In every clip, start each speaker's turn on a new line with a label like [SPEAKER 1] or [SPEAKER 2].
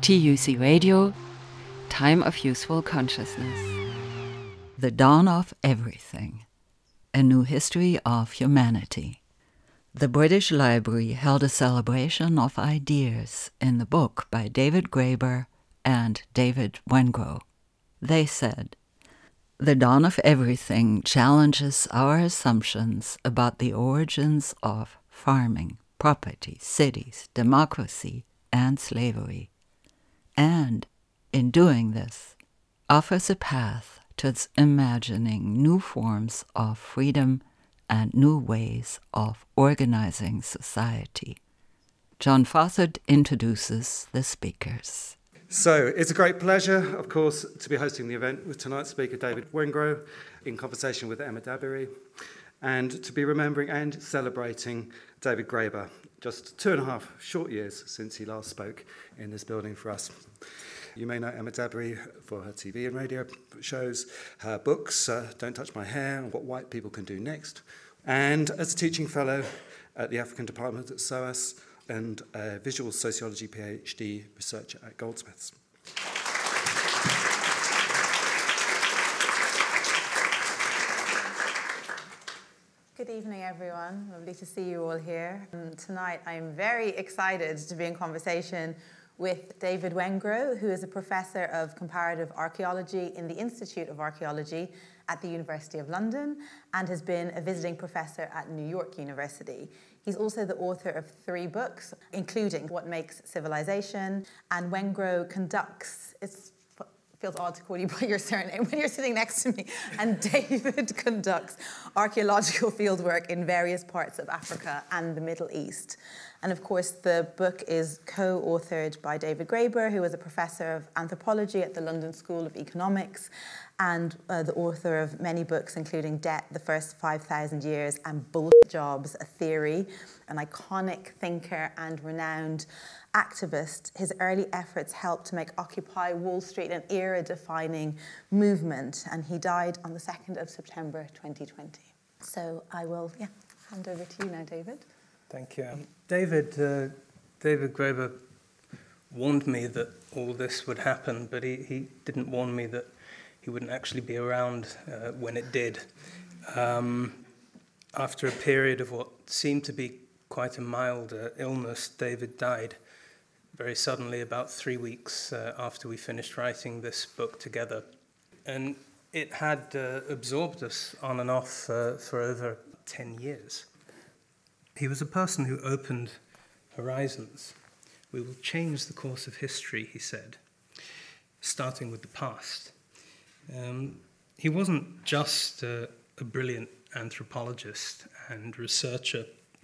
[SPEAKER 1] TUC Radio, Time of Useful Consciousness. The Dawn of Everything, A New History of Humanity. The British Library held a celebration of ideas in the book by David Graeber and David Wengrow. They said, "The Dawn of Everything challenges our assumptions about the origins of farming, property, cities, democracy, and slavery, and, in doing this, offers a path towards imagining new forms of freedom and new ways of organizing society." John Fawcett introduces the speakers.
[SPEAKER 2] So it's a great pleasure, of course, to be hosting the event with tonight's speaker, David Wengrow, in conversation with Emma Dabiri, and to be remembering and celebrating David Graeber, just 2.5 short years since he last spoke in this building for us. You may know Emma Dabiri for her TV and radio shows, her books, Don't Touch My Hair, and What White People Can Do Next, and as a teaching fellow at the African Department at SOAS, and a visual sociology PhD researcher at Goldsmiths.
[SPEAKER 3] Good evening, everyone. Lovely to see you all here. Tonight, I'm very excited to be in conversation with David Wengrow, who is a professor of comparative archaeology in the Institute of Archaeology at the University of London and has been a visiting professor at New York University. He's also the author of 3 books, including What Makes Civilization, and Wengrow conducts, it feels odd to call you by your surname when you're sitting next to me, and David conducts archaeological fieldwork in various parts of Africa and the Middle East. And of course, the book is co-authored by David Graeber, who is a professor of anthropology at the London School of Economics, and the author of many books, including Debt, The First 5,000 Years, and Bullshit Jobs, A Theory, an iconic thinker and renowned activist. His early efforts helped to make Occupy Wall Street an era-defining movement, and he died on the 2nd of September 2020. So I will hand over to you now, David.
[SPEAKER 4] Thank you. David Graeber warned me that all this would happen, but he didn't warn me that he wouldn't actually be around when it did. After a period of what seemed to be quite a mild illness, David died very suddenly about 3 weeks after we finished writing this book together. And it had absorbed us on and off for over 10 years. He was a person who opened horizons. We will change the course of history, he said, starting with the past. He wasn't just a brilliant anthropologist and researcher.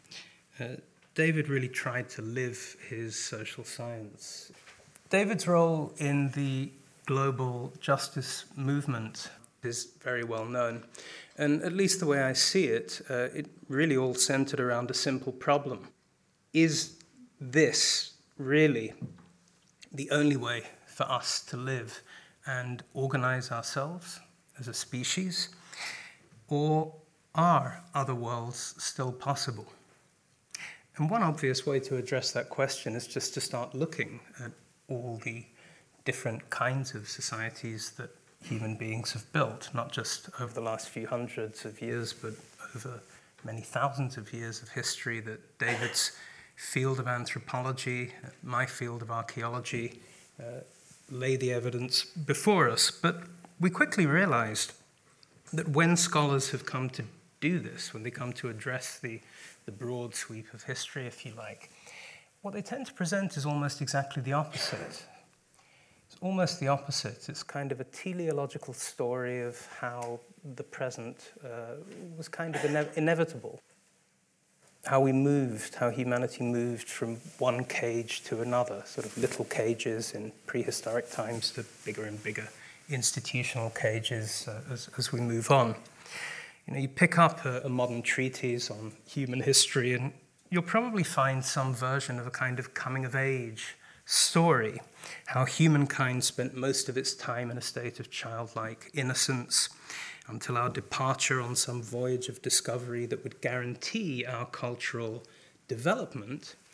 [SPEAKER 4] David really tried to live his social science. David's role in the global justice movement is very well known. And at least the way I see it, it really all centered around a simple problem. Is this really the only way for us to live and organize ourselves as a species? Or are other worlds still possible? And one obvious way to address that question is just to start looking at all the different kinds of societies that human beings have built, not just over the last few hundreds of years, but over many thousands of years of history that David's field of anthropology, my field of archaeology, lay the evidence before us. But we quickly realized that when scholars have come to do this, when they come to address the broad sweep of history, if you like, what they tend to present is almost exactly the opposite. It's almost the opposite. It's kind of a teleological story of how the present was kind of inevitable. How we moved, how humanity moved from one cage to another, sort of little cages in prehistoric times to bigger and bigger institutional cages as we move on. You pick up a modern treatise on human history and you'll probably find some version of a kind of coming-of-age story, how humankind spent most of its time in a state of childlike innocence until our departure on some voyage of discovery that would guarantee our cultural development.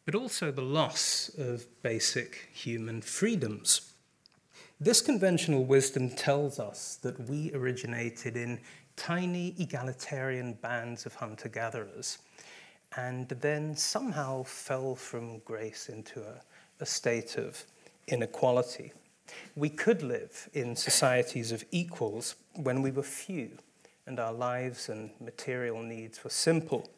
[SPEAKER 4] but also the loss of basic human freedoms. This conventional wisdom tells us that we originated in tiny egalitarian bands of hunter-gatherers and then somehow fell from grace into a state of inequality. We could live in societies of equals when we were few and our lives and material needs were simple.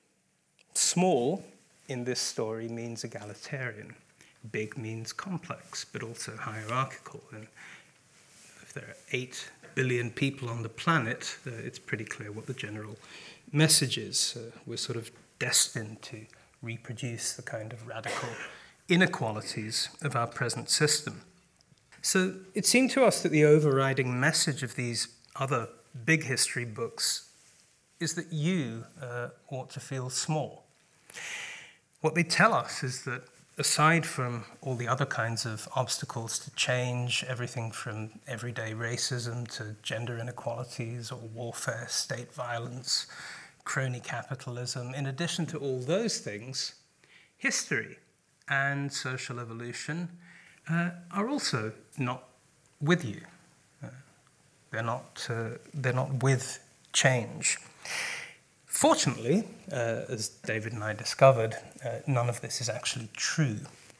[SPEAKER 4] Small in this story means egalitarian. Big means complex, but also hierarchical. And if there are 8 billion people on the planet, it's pretty clear what the general message is. We're sort of destined to reproduce the kind of radical inequalities of our present system. So it seemed to us that the overriding message of these other big history books is that you ought to feel small. What they tell us is that aside from all the other kinds of obstacles to change, everything from everyday racism to gender inequalities or warfare, state violence, crony capitalism, in addition to all those things, history and social evolution are also not with you. They're not with change. Fortunately, as David and I discovered, none of this is actually true.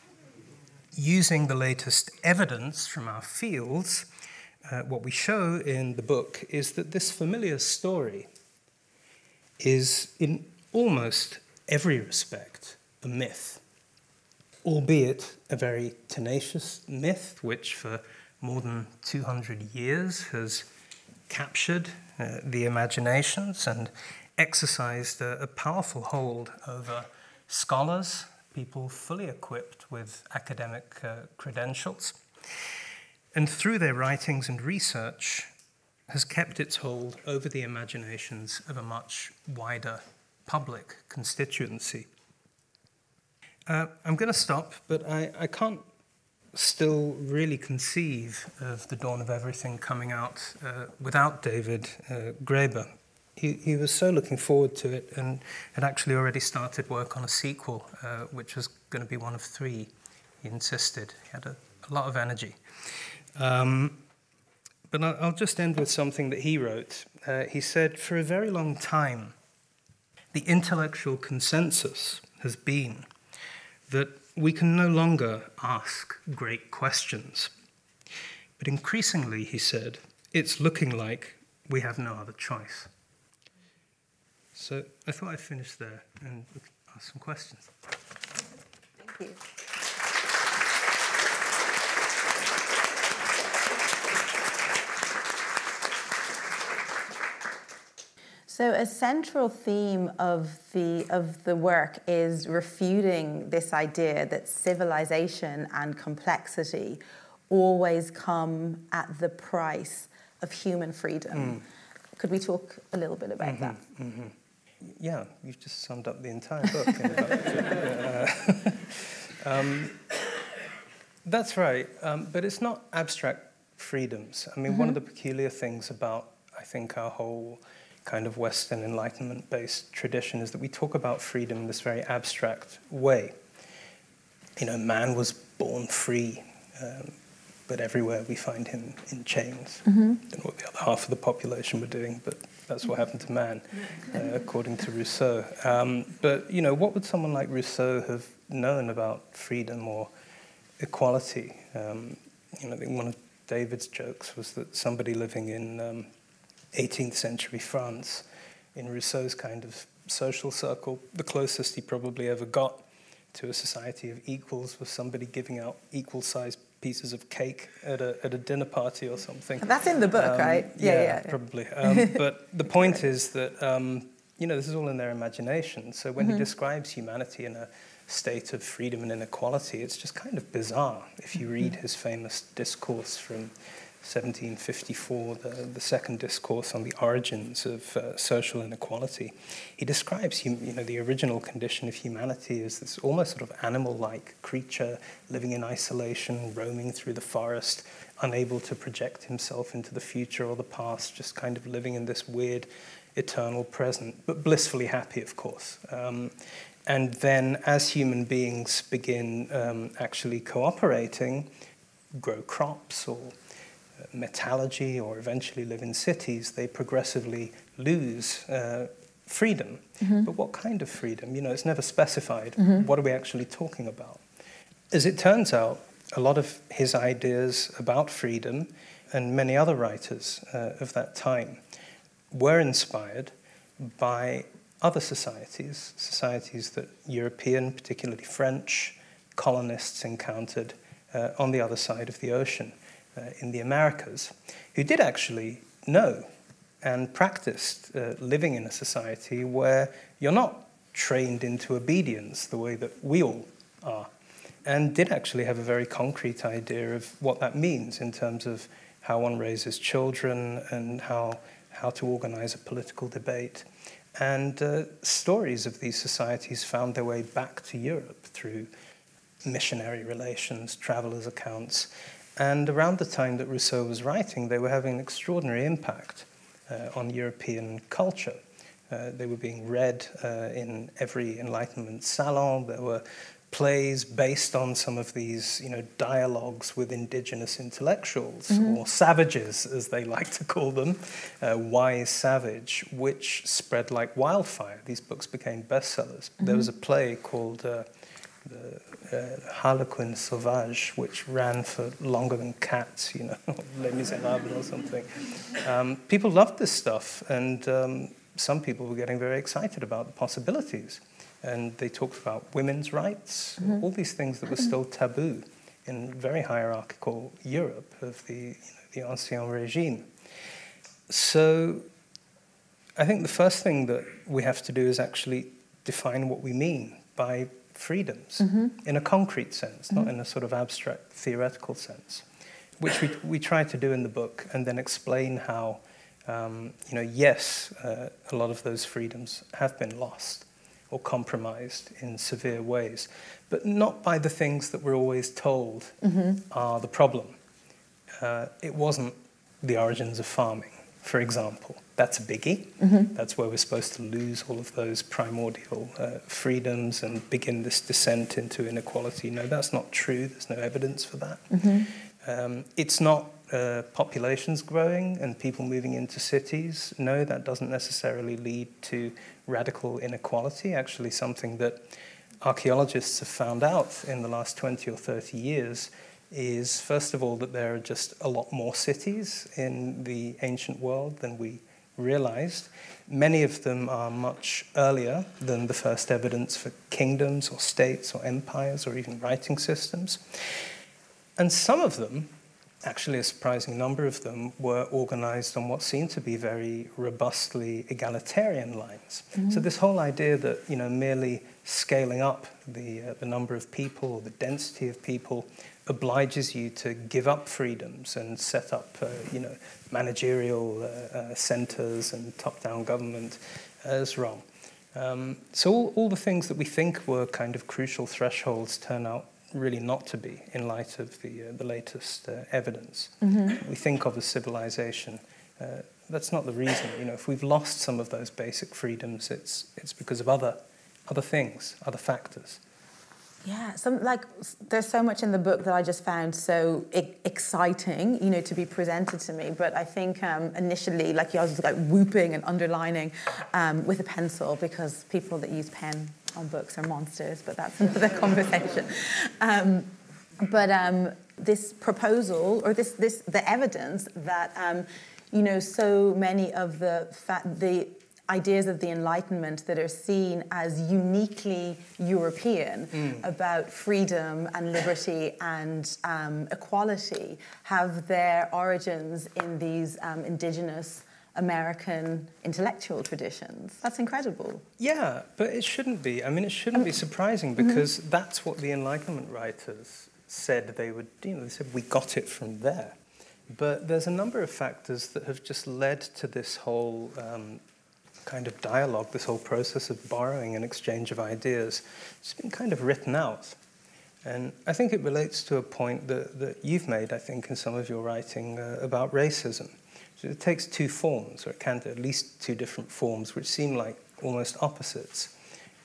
[SPEAKER 4] Using the latest evidence from our fields, what we show in the book is that this familiar story is, in almost every respect, a myth, albeit a very tenacious myth, which for more than 200 years has captured the imaginations and exercised a powerful hold over scholars, people fully equipped with academic credentials, and through their writings and research has kept its hold over the imaginations of a much wider public constituency. I'm going to stop, but I can't still really conceive of The Dawn of Everything coming out without David Graeber. He was so looking forward to it and had actually already started work on a sequel, which was going to be one of 3. He insisted. He had a lot of energy. But I'll just end with something that he wrote. He said, "For a very long time, the intellectual consensus has been that we can no longer ask great questions. But increasingly," he said, "it's looking like we have no other choice." So I thought I'd finish there and ask some questions.
[SPEAKER 3] Thank you. So a central theme of the work is refuting this idea that civilization and complexity always come at the price of human freedom. Could we talk a little bit about that?
[SPEAKER 4] Mm-hmm. Yeah, you've just summed up the entire book. That's right, but it's not abstract freedoms. I mean, one of the peculiar things about, I think, our whole kind of Western Enlightenment-based tradition is that we talk about freedom in this very abstract way. You know, man was born free, but everywhere we find him in chains. I don't know what the other half of the population were doing, but that's what happened to man, according to Rousseau. But, you know, what would someone like Rousseau have known about freedom or equality? You know, I think one of David's jokes was that somebody living in 18th century France, in Rousseau's kind of social circle, the closest he probably ever got to a society of equals was somebody giving out equal-sized pieces of cake at a dinner party or something.
[SPEAKER 3] That's in the book, right?
[SPEAKER 4] Yeah, probably. But the point is that, you know, this is all in their imagination. So when he describes humanity in a state of freedom and inequality, it's just kind of bizarre. If you read his famous discourse from 1754, the second discourse on the origins of social inequality, he describes the original condition of humanity as this almost sort of animal-like creature living in isolation, roaming through the forest, unable to project himself into the future or the past, just kind of living in this weird eternal present, but blissfully happy, of course. And then as human beings begin actually cooperating, grow crops or metallurgy, or eventually live in cities, they progressively lose freedom. But what kind of freedom? You know, it's never specified. What are we actually talking about? As it turns out, a lot of his ideas about freedom, and many other writers of that time, were inspired by other societies that European, particularly French, colonists encountered on the other side of the ocean in the Americas, who did actually know and practiced living in a society where you're not trained into obedience the way that we all are, and did actually have a very concrete idea of what that means in terms of how one raises children and how to organize a political debate. And stories of these societies found their way back to Europe through missionary relations, travelers' accounts. And around the time that Rousseau was writing, they were having an extraordinary impact on European culture. They were being read in every Enlightenment salon. There were plays based on some of these, dialogues with indigenous intellectuals, or savages, as they like to call them, wise savage, which spread like wildfire. These books became bestsellers. There was a play called the Harlequin Sauvage, which ran for longer than Cats, Les Miserables or something. People loved this stuff, and some people were getting very excited about the possibilities. And they talked about women's rights, all these things that were still taboo in very hierarchical Europe of the Ancien Régime. So I think the first thing that we have to do is actually define what we mean by freedoms in a concrete sense, not in a sort of abstract theoretical sense, which we try to do in the book, and then explain how, yes, a lot of those freedoms have been lost or compromised in severe ways, but not by the things that we're always told are the problem. It wasn't the origins of farming, for example. That's a biggie. That's where we're supposed to lose all of those primordial freedoms and begin this descent into inequality. No, that's not true. There's no evidence for that. It's not populations growing and people moving into cities. No, that doesn't necessarily lead to radical inequality. Actually, something that archaeologists have found out in the last 20 or 30 years is, first of all, that there are just a lot more cities in the ancient world than we realized. Many of them are much earlier than the first evidence for kingdoms or states or empires or even writing systems. And some of them, actually a surprising number of them, were organized on what seemed to be very robustly egalitarian lines. So this whole idea that merely scaling up the number of people or the density of people obliges you to give up freedoms and set up managerial centers and top-down government is wrong. So all the things that we think were kind of crucial thresholds turn out really not to be, in light of the latest evidence. We think of as civilization. That's not the reason. If we've lost some of those basic freedoms, it's because of other things, other factors.
[SPEAKER 3] Yeah, there's so much in the book that I just found so exciting, to be presented to me. But I think initially, I was whooping and underlining with a pencil, because people that use pen on books are monsters. But that's another conversation. This proposal, or the evidence that so many of the ideas of the Enlightenment that are seen as uniquely European about freedom and liberty and equality have their origins in these indigenous American intellectual traditions. That's incredible.
[SPEAKER 4] Yeah, but it shouldn't be. It shouldn't be surprising, because that's what the Enlightenment writers said they would do. They said, we got it from there. But there's a number of factors that have just led to this whole kind of dialogue, this whole process of borrowing and exchange of ideas. It's been kind of written out. And I think it relates to a point that you've made, I think, in some of your writing about racism. So it takes two forms, or it can do at least two different forms, which seem like almost opposites.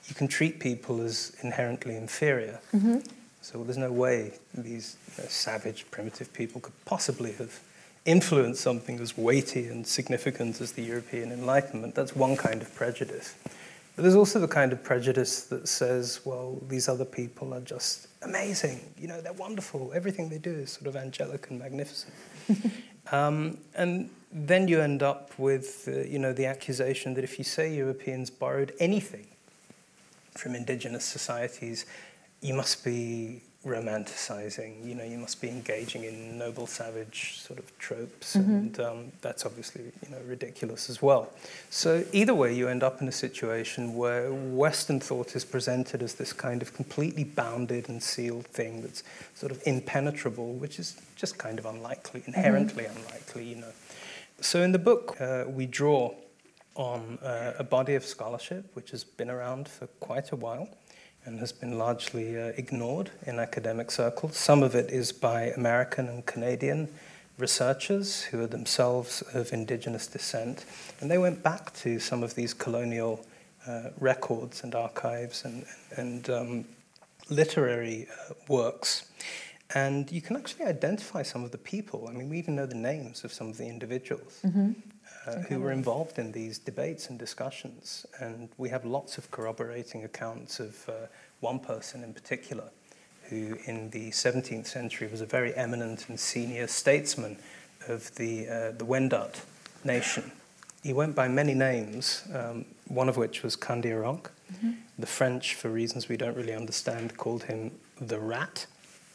[SPEAKER 4] you can treat people as inherently inferior. So there's no way these savage, primitive people could possibly have influenced something as weighty and significant as the European Enlightenment. That's one kind of prejudice. But there's also the kind of prejudice that says, well, these other people are just amazing. They're wonderful. Everything they do is sort of angelic and magnificent. And then you end up with, the accusation that if you say Europeans borrowed anything from indigenous societies, you must be romanticizing, you must be engaging in noble savage sort of tropes, and that's obviously, ridiculous as well. So either way, you end up in a situation where Western thought is presented as this kind of completely bounded and sealed thing that's sort of impenetrable, which is just kind of unlikely, inherently unlikely, So in the book, we draw on a body of scholarship which has been around for quite a while and has been largely ignored in academic circles. Some of it is by American and Canadian researchers who are themselves of indigenous descent, and they went back to some of these colonial records and archives and literary works, and you can actually identify some of the people. I mean, we even know the names of some of the individuals who were involved in these debates and discussions. And we have lots of corroborating accounts of one person in particular who in the 17th century was a very eminent and senior statesman of the Wendat nation. He went by many names, one of which was Kandiaronk. The French, for reasons we don't really understand, called him the Rat.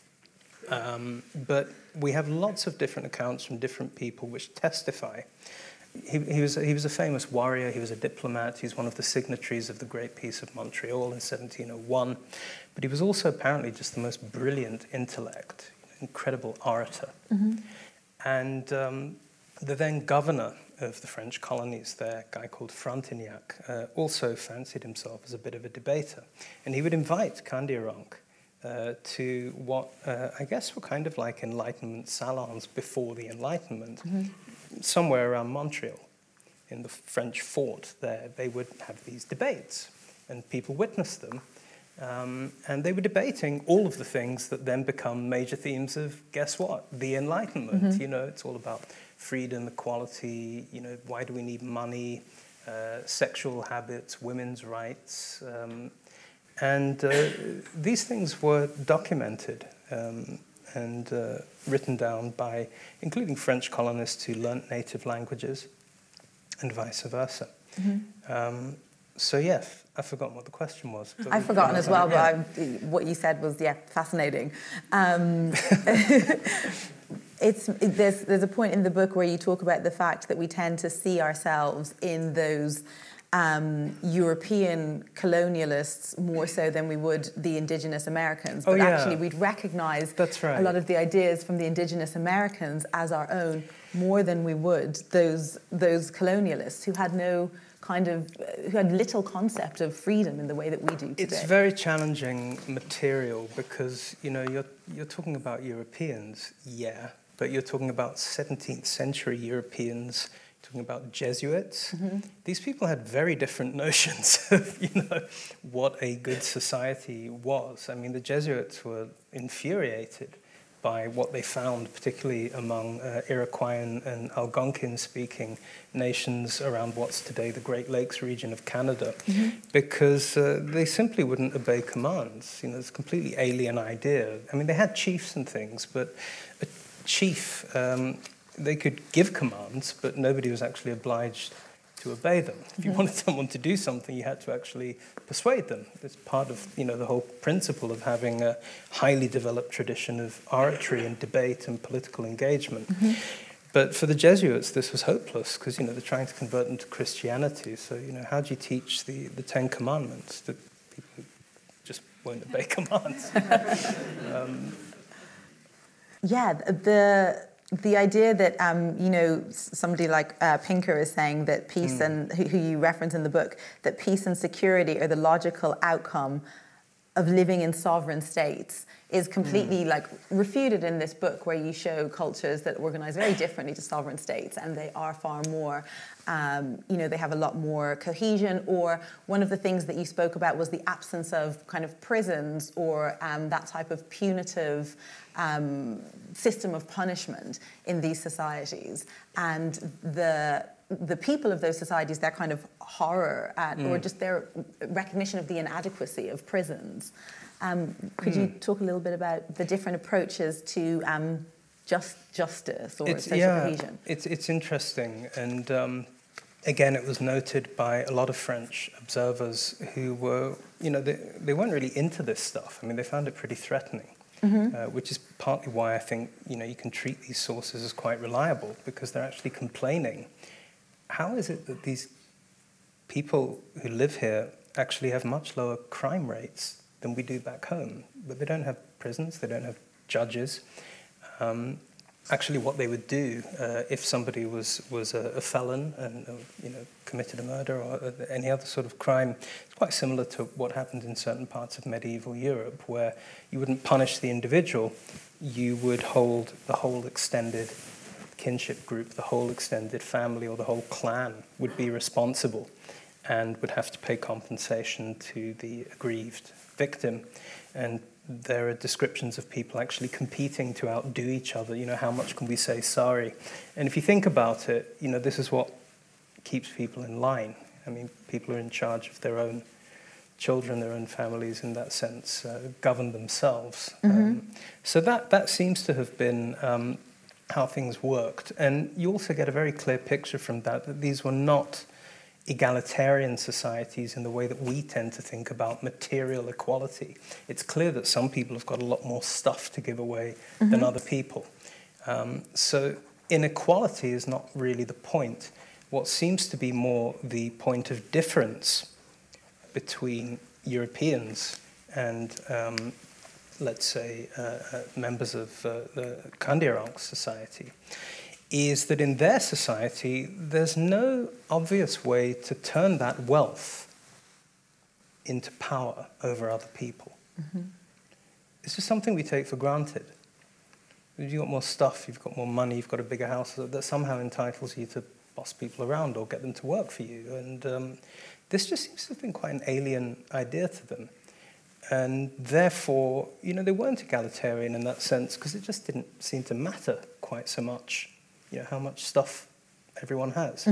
[SPEAKER 4] But we have lots of different accounts from different people which testify. He was a famous warrior, he was a diplomat, he's one of the signatories of the Great Peace of Montreal in 1701, but he was also apparently just the most brilliant intellect, incredible orator. And the then governor of the French colonies there, a guy called Frontenac, also fancied himself as a bit of a debater, and he would invite Kandiaronk to what I guess were kind of like Enlightenment salons before the Enlightenment, somewhere around Montreal, in the French fort there. They would have these debates, and people witnessed them, and they were debating all of the things that then become major themes of, guess what, the Enlightenment. It's all about freedom, equality, why do we need money, sexual habits, women's rights, and these things were documented and written down by, including French colonists who learnt native languages, and vice versa. So yes, I've forgotten what the question was.
[SPEAKER 3] I've forgotten as well, but what you said was, fascinating. There's a point in the book where you talk about the fact that we tend to see ourselves in those European colonialists more so than we would the indigenous Americans. But actually we'd recognize a lot of the ideas from the indigenous Americans as our own more than we would those colonialists who had who had little concept of freedom in the way that we do today.
[SPEAKER 4] It's very challenging material because, you're talking about Europeans, but you're talking about 17th century Europeans, talking about Jesuits. These people had very different notions of, what a good society was. I mean, the Jesuits were infuriated by what they found, particularly among Iroquoian and Algonquin-speaking nations around what's today the Great Lakes region of Canada, because they simply wouldn't obey commands. It's a completely alien idea. I mean, they had chiefs and things, but a chief, they could give commands, but nobody was actually obliged to obey them. If you wanted someone to do something, you had to actually persuade them. It's part of, the whole principle of having a highly developed tradition of oratory and debate and political engagement. But for the Jesuits, this was hopeless because, they're trying to convert them to Christianity. So, how do you teach the Ten Commandments to people who just won't obey commands?
[SPEAKER 3] The idea that, somebody like Pinker is saying that peace and who you reference in the book, that peace and security are the logical outcome of living in sovereign states is completely like refuted in this book, where you show cultures that organize very differently to sovereign states, and they are far more, they have a lot more cohesion. Or one of the things that you spoke about was the absence of kind of prisons or that type of punitive system of punishment in these societies, and the people of those societies, their kind of horror at, or just their recognition of the inadequacy of prisons. Could you talk a little bit about the different approaches to justice or social cohesion?
[SPEAKER 4] It's interesting, and again, it was noted by a lot of French observers who were, they weren't really into this stuff. I mean, they found it pretty threatening. Which is partly why I think you can treat these sources as quite reliable, because they're actually complaining. How is it that these people who live here actually have much lower crime rates than we do back home? But they don't have prisons, they don't have judges. Actually, what they would do if somebody was a felon and committed a murder or any other sort of crime, it's quite similar to what happened in certain parts of medieval Europe, where you wouldn't punish the individual, you would hold the whole extended kinship group, the whole extended family or the whole clan would be responsible and would have to pay compensation to the aggrieved victim. And there are descriptions of people actually competing to outdo each other. How much can we say sorry? And if you think about it, this is what keeps people in line. I mean, people are in charge of their own children, their own families, in that sense, govern themselves. So that seems to have been how things worked. And you also get a very clear picture from that these were not egalitarian societies in the way that we tend to think about material equality. It's clear that some people have got a lot more stuff to give away than other people. So inequality is not really the point. What seems to be more the point of difference between Europeans and let's say, members of the Kandiaronk society, is that in their society, there's no obvious way to turn that wealth into power over other people. It's just something we take for granted. If you've got more stuff, you've got more money, you've got a bigger house, that somehow entitles you to boss people around or get them to work for you. And this just seems to have been quite an alien idea to them. And therefore, they weren't egalitarian in that sense, because it just didn't seem to matter quite so much, how much stuff everyone has.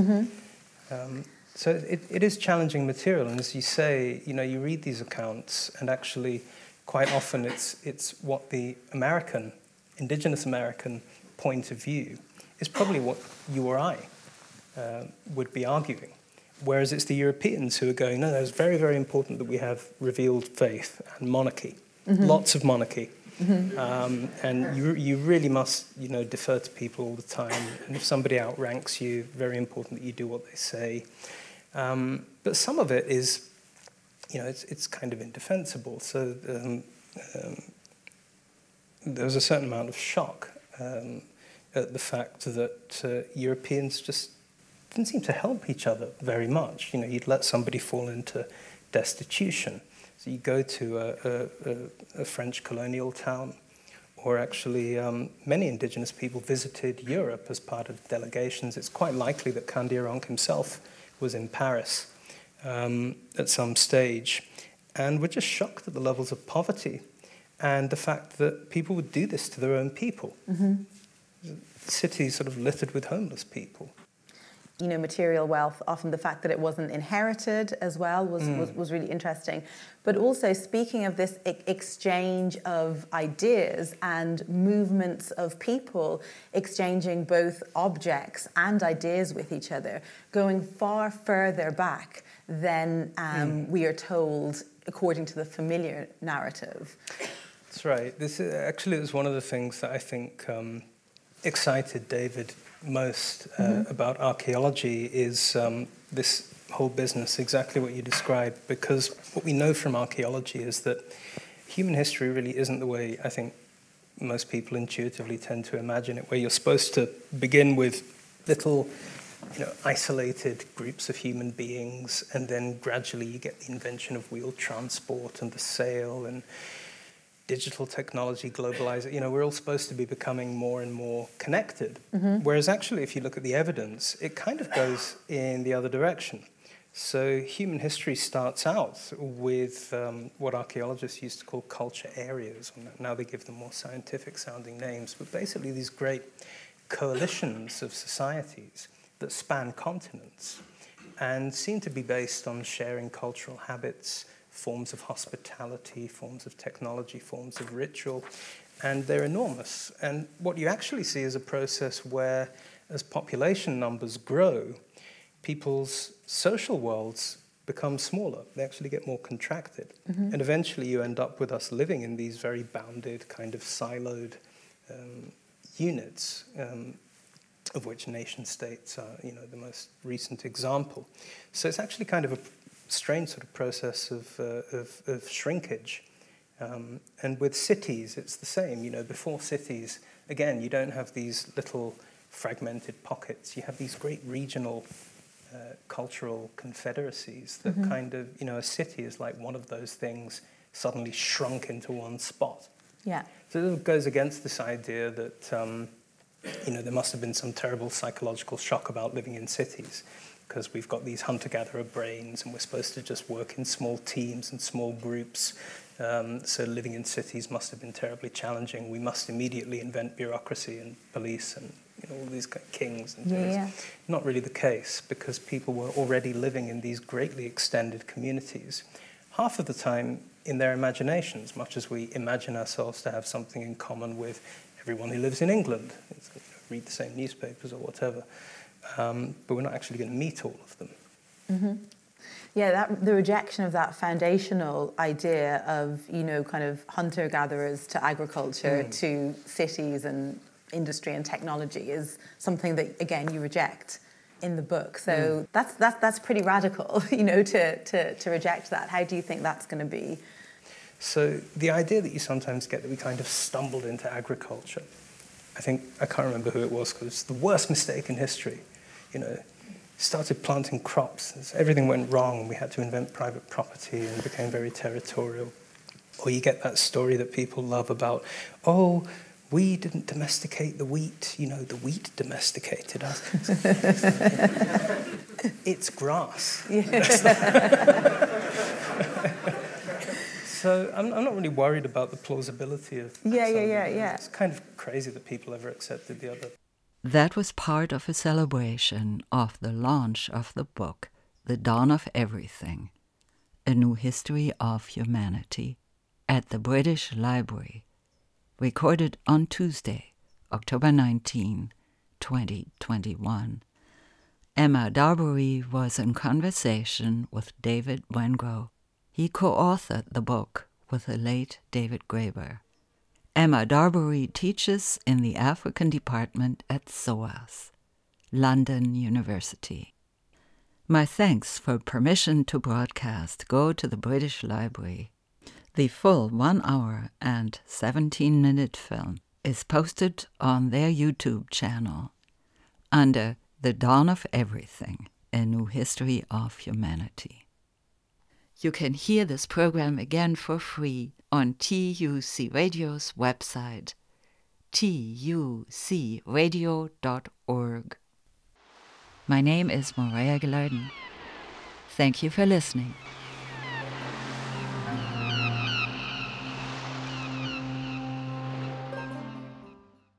[SPEAKER 4] So it is challenging material. And as you say, you read these accounts, and actually quite often it's what the indigenous American point of view is probably what you or I would be arguing. Whereas it's the Europeans who are going, no, it's very, very important that we have revealed faith and monarchy, lots of monarchy. And you really must, defer to people all the time. And if somebody outranks you, very important that you do what they say. But some of it is, it's kind of indefensible. So there was a certain amount of shock at the fact that Europeans just didn't seem to help each other very much. You'd let somebody fall into destitution. So you go to a French colonial town, or actually many indigenous people visited Europe as part of delegations. It's quite likely that Kandiaronk himself was in Paris at some stage, and were just shocked at the levels of poverty and the fact that people would do this to their own people. Cities sort of littered with homeless people.
[SPEAKER 3] Material wealth, often the fact that it wasn't inherited as well was really interesting. But also, speaking of this exchange of ideas and movements of people exchanging both objects and ideas with each other, going far further back than we are told according to the familiar narrative.
[SPEAKER 4] That's right. This actually was one of the things that I think excited David most about archaeology is this whole business, exactly what you described, because what we know from archaeology is that human history really isn't the way I think most people intuitively tend to imagine it, where you're supposed to begin with little isolated groups of human beings, and then gradually you get the invention of wheeled transport and the sail and digital technology, globalization. We're all supposed to be becoming more and more connected. Whereas actually, if you look at the evidence, it kind of goes in the other direction. So human history starts out with what archaeologists used to call culture areas. Now they give them more scientific-sounding names, but basically these great coalitions of societies that span continents and seem to be based on sharing cultural habits, forms of hospitality, forms of technology, forms of ritual, and they're enormous. And what you actually see is a process where, as population numbers grow, people's social worlds become smaller. They actually get more contracted. And eventually you end up with us living in these very bounded, kind of siloed units, of which nation states are, the most recent example. So it's actually kind of a strange sort of process of shrinkage. And with cities, it's the same. Before cities, again, you don't have these little fragmented pockets. You have these great regional cultural confederacies that kind of, a city is like one of those things suddenly shrunk into one spot.
[SPEAKER 3] Yeah.
[SPEAKER 4] So it goes against this idea that, there must have been some terrible psychological shock about living in cities, because we've got these hunter-gatherer brains and we're supposed to just work in small teams and small groups. So living in cities must have been terribly challenging. We must immediately invent bureaucracy and police and all these kings and things.
[SPEAKER 3] Yeah.
[SPEAKER 4] Not really the case, because people were already living in these greatly extended communities, half of the time in their imaginations, much as we imagine ourselves to have something in common with everyone who lives in England. Read the same newspapers or whatever. But we're not actually going to meet all of them.
[SPEAKER 3] Yeah, the rejection of that foundational idea of, kind of hunter-gatherers to agriculture to cities and industry and technology is something that, again, you reject in the book. So that's pretty radical, to reject that. How do you think that's going to be?
[SPEAKER 4] So the idea that you sometimes get that we kind of stumbled into agriculture, I can't remember who it was, because it's the worst mistake in history. Started planting crops, everything went wrong, and we had to invent private property and became very territorial. Or you get that story that people love about, we didn't domesticate the wheat, the wheat domesticated us. It's grass. So I'm not really worried about the plausibility of
[SPEAKER 3] Yeah.
[SPEAKER 4] It's kind of crazy that people ever accepted the other.
[SPEAKER 1] That was part of a celebration of the launch of the book, The Dawn of Everything, A New History of Humanity, at the British Library, recorded on Tuesday, October 19, 2021. Emma Darbury was in conversation with David Wengrow. He co-authored the book with the late David Graeber. Emma Darbury teaches in the African department at SOAS, London University. My thanks for permission to broadcast go to the British Library. The full 1 hour and 17-minute film is posted on their YouTube channel under The Dawn of Everything, A New History of Humanity. You can hear this program again for free on TUC Radio's website, tucradio.org. My name is Morea Gilardin. Thank you for listening.